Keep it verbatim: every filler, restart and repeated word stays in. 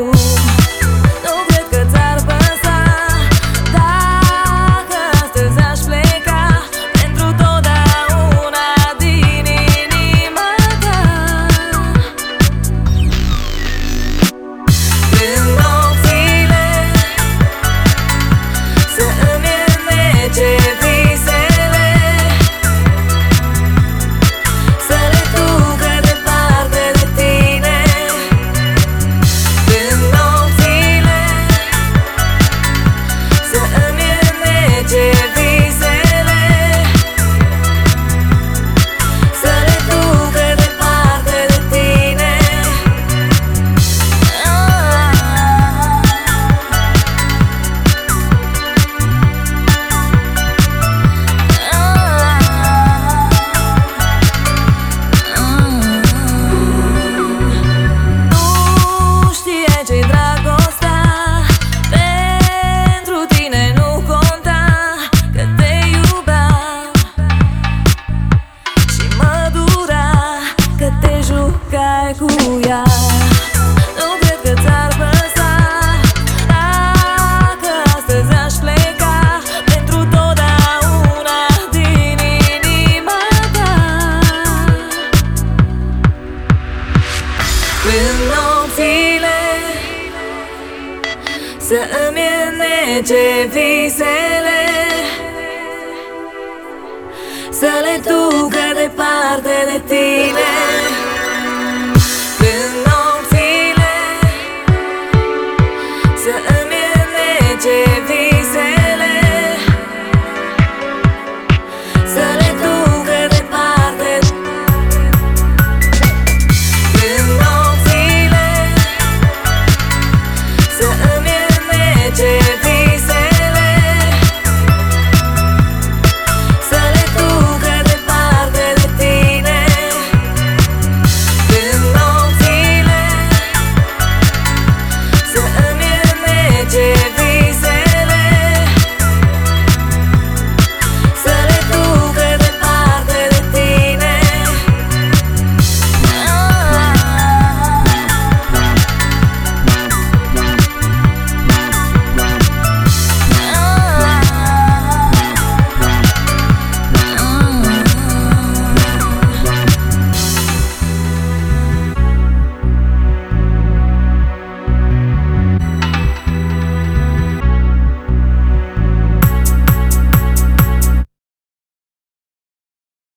drum. Nu cred că ți-ar păsa dacă astăzi aș pleca pentru totdeauna din inima ta. Când nopțile să îmi înnece visele, să le ducă departe de tine. Când nopțile să îmi înnece visele, să le ducă departe de tine. Nu știe ce-i dragostea, pentru tine nu conta că te iubeam și mă dura că te jucai cu ea. Nu cred că ți-ar păsa dacă astăzi aș pleca pentru totdeauna din inima ta. Când nopțile să îmi înnece visele, să le ducă departe de tine.